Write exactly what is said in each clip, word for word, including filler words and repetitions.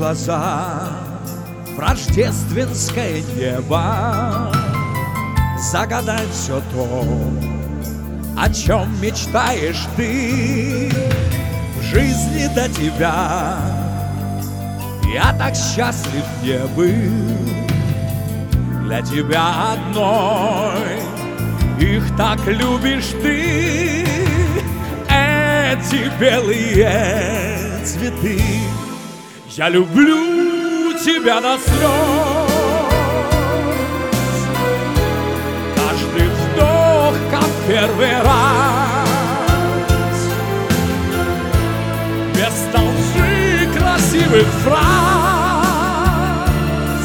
глаза в рождественское небо, загадать все то, о чем мечтаешь ты. В жизни до тебя я так счастлив не был. Для тебя одной их так любишь ты. Эти белые цветы, я люблю тебя до слез. Каждый вздох, как первый раз, без толщи красивых фраз.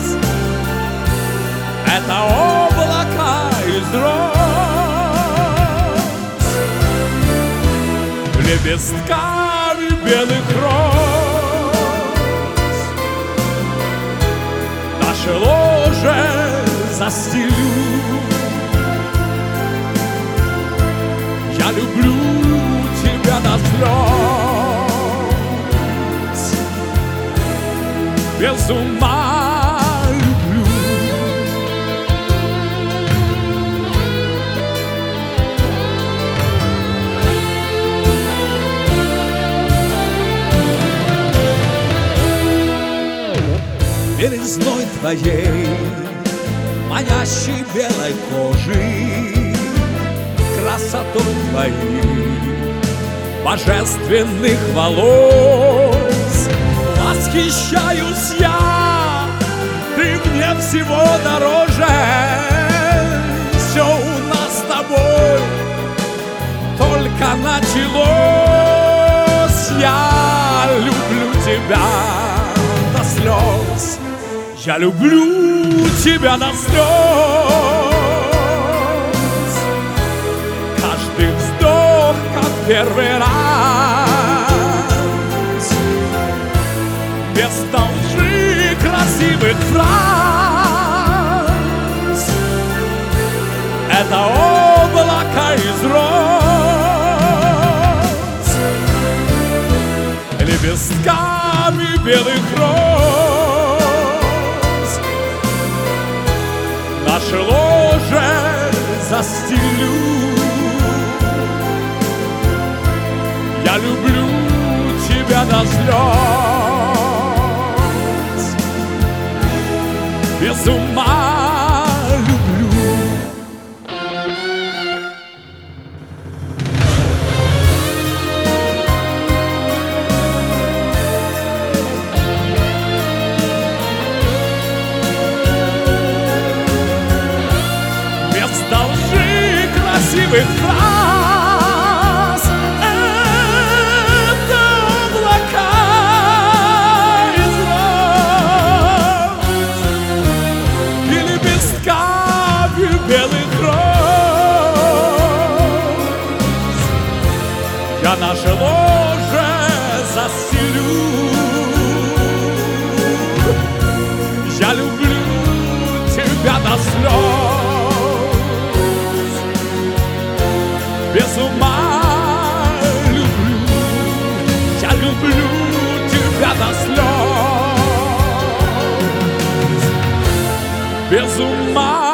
Это облака из роз, лепестками белых роз. Наше ложе застелю. Я люблю тебя до слез, без ума люблю. Белизной твоей, манящей белой кожи, красотой твоих божественных волос восхищаюсь я. Ты мне всего дороже. Все у нас с тобой только началось. Я люблю тебя до слез. Я люблю тебя до слез. Каждый вздох, как первый раз, без толщи красивых фраз. Это облака из роз, лепестками белых роз. Наше ложе застелю. Я люблю тебя до слез, без ума люблю. Без толщи красивых фраз. Это облака из роз и лепестками белых роз. Я наше ложе застелю. Я люблю тебя до слез, без ума люблю. Я люблю тебя до слез, без ума.